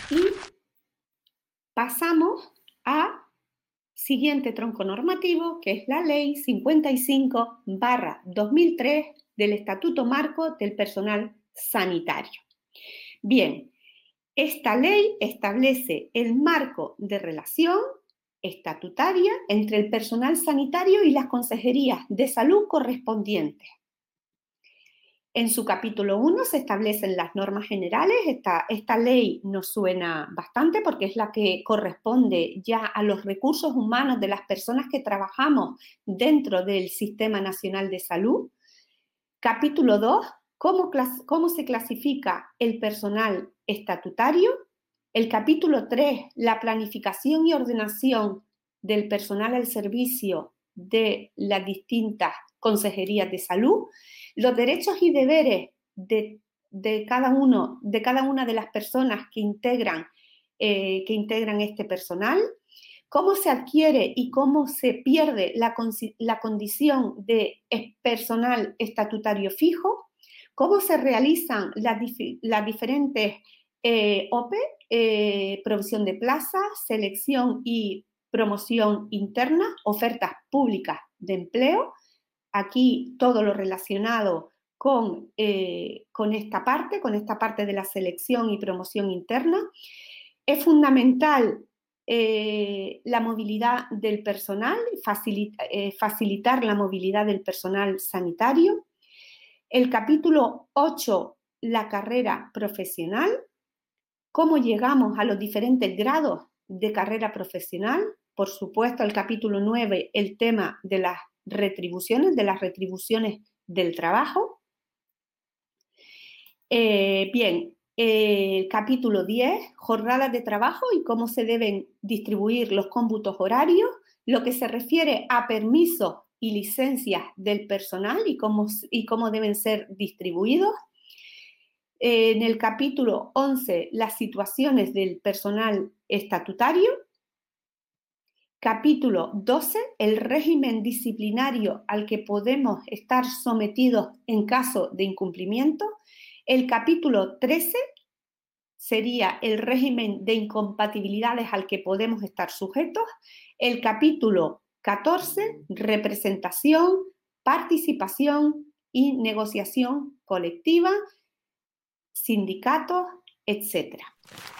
Y pasamos a siguiente tronco normativo, que es la Ley 55/2003 del Estatuto Marco del Personal Sanitario. Bien, esta ley establece el marco de relación estatutaria entre el personal sanitario y las consejerías de salud correspondientes. En su capítulo 1 se establecen las normas generales. Esta ley nos suena bastante porque es la que corresponde ya a los recursos humanos de las personas que trabajamos dentro del Sistema Nacional de Salud. Capítulo 2, ¿cómo se clasifica el personal estatutario? El capítulo 3, la planificación y ordenación del personal al servicio de las distintas consejerías de salud, los derechos y deberes de cada una de las personas que integran este personal, cómo se adquiere y cómo se pierde la condición de personal estatutario fijo, cómo se realizan las diferentes OPE, provisión de plazas, selección y promoción interna, ofertas públicas de empleo. Aquí todo lo relacionado con esta parte de la selección y promoción interna. Es fundamental la movilidad del personal, facilitar la movilidad del personal sanitario. El capítulo 8, la carrera profesional, cómo llegamos a los diferentes grados de carrera profesional. Por supuesto, el capítulo 9, el tema de las retribuciones del trabajo. Bien, capítulo 10, jornadas de trabajo y cómo se deben distribuir los cómputos horarios, lo que se refiere a permisos y licencias del personal y cómo deben ser distribuidos. En el capítulo 11, las situaciones del personal estatutario. Capítulo 12, el régimen disciplinario al que podemos estar sometidos en caso de incumplimiento. El capítulo 13 sería el régimen de incompatibilidades al que podemos estar sujetos. El capítulo 14, representación, participación y negociación colectiva, sindicatos, etc.